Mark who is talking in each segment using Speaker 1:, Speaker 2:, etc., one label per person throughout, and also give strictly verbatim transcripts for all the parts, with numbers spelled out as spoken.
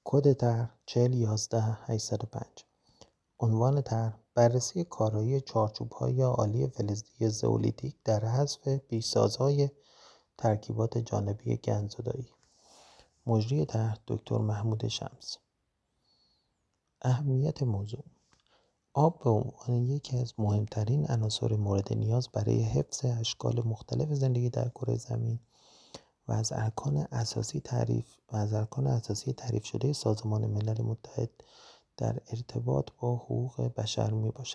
Speaker 1: کد طرح چهل یازده هشتصد و پنج. عنوان طرح: بررسی کارایی چارچوب‌های آلی فلزی زئولیتیک در حذف پیشسازهای ترکیبات جانبی گندزدایی. مجری طرح: دکتر محمود شمس. اهمیت موضوع: آب به عنوان یکی از مهمترین عناصر مورد نیاز برای حفظ اشکال مختلف زندگی در کره زمین و از ارکان اساسی تعریف و از ارکان اساسی تعریف شده سازمان ملل متحد در ارتباط با حقوق بشر می باشد.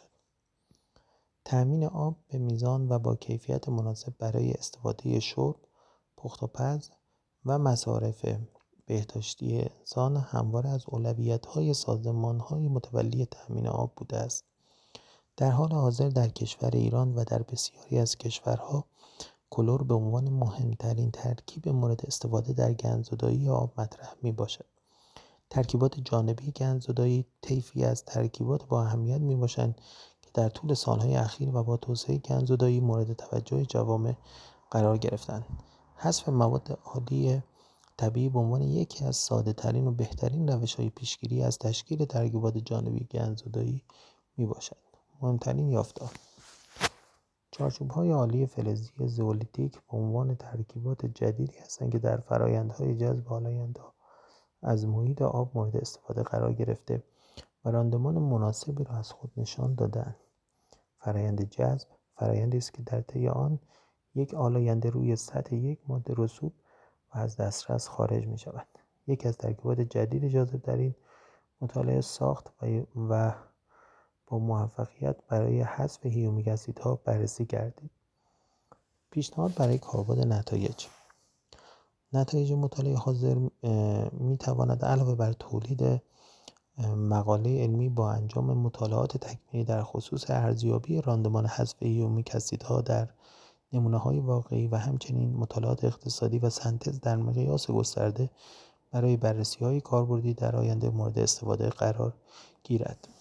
Speaker 1: تأمین آب به میزان و با کیفیت مناسب برای استفاده شرب، پخت و پز و مصارف بهداشتی انسان همواره از اولویت‌های سازمان‌های متولی تأمین آب بوده است. در حال حاضر در کشور ایران و در بسیاری از کشورها کلور به عنوان مهمترین ترکیب مورد استفاده در گندزدایی آب مطرح می باشد. ترکیبات جانبی گندزدایی طیفی از ترکیبات با اهمیت می باشند که در طول سالهای اخیر و با توسعه گندزدایی مورد توجه جوامع قرار گرفتند. حذف مواد آلی طبیعی به عنوان یکی از ساده ترین و بهترین روش‌های پیشگیری از تشکیل ترکیبات جانبی گندزدایی می باشد. مهمترین یافته‌ها: چارچوب‌های آلی فلزی زئولیتیک به عنوان ترکیبات جدیدی هستند که در فرآیندهای جذب آلاینده‌ها از محیط آب مورد استفاده قرار گرفته و راندمان مناسبی را از خود نشان داده‌اند. فرآیند جذب فرآیندی است که در طی آن یک آلاینده روی سطح یک ماده رسوب و از دسترس خارج می شود. یکی از ترکیبات جدید جاذب در این مطالعه ساخت و, و با موفقیت برای حذف هیومیک اسیدها بررسی گردید. پیشنهاد برای کاربرد نتایج: نتایج مطالعه حاضر می تواند علاوه بر تولید مقاله علمی با انجام مطالعات تکمیلی در خصوص ارزیابی راندمان حذف هیومیک اسیدها در نمونه‌های واقعی و همچنین مطالعات اقتصادی و سنتز در مقیاس گسترده برای بررسی‌های کاربردی در آینده مورد استفاده قرار گیرد.